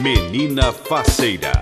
Menina Faceira.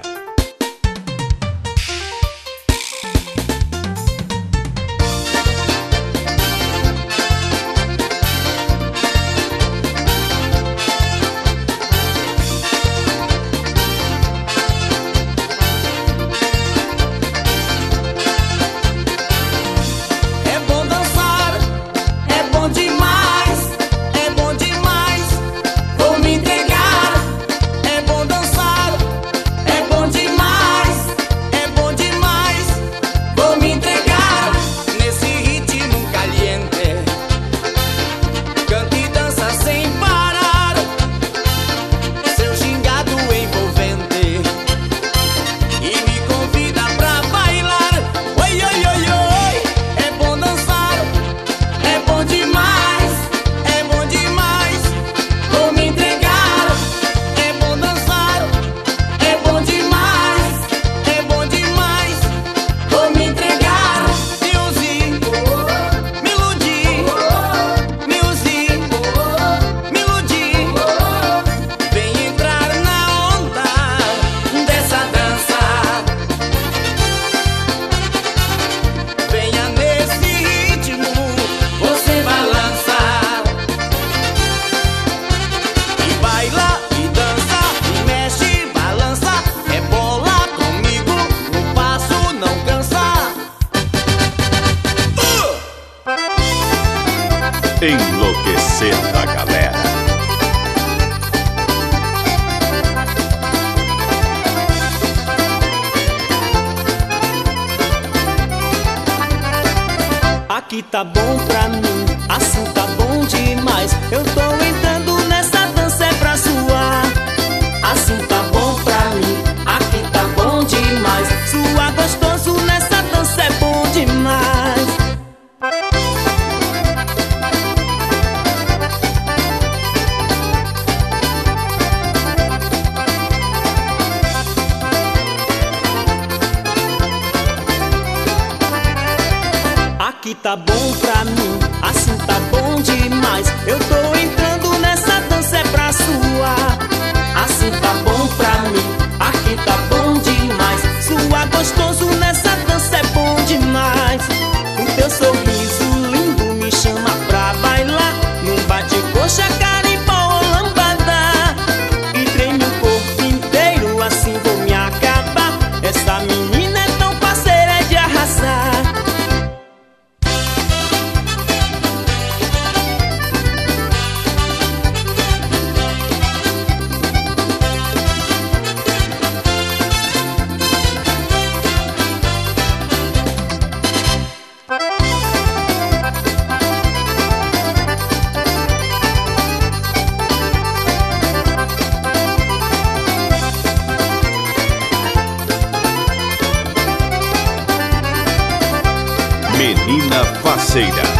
Enlouquecendo a galera. Aqui tá bom pra mim, assim tá bom demais. Eu tô entrando nessa dança é pra suar. Assim tá bom pra mim, aqui tá bom demais. Suar gostoso nessa dança é bom demais. Aqui tá bom pra mim, assim tá bom demais. Eu tô entrando nessa dança é pra suar. Assim tá bom pra mim, aqui tá bom demais. Suar gostoso nessa dança é bom demais. O teu sorriso lindo me chama pra bailar. Num bate-coxa, carimbó ou lambada. E treme o corpo inteiro, assim vou me acabar. Essa menina é tão parceira, é de arrasar. Menina Faceira.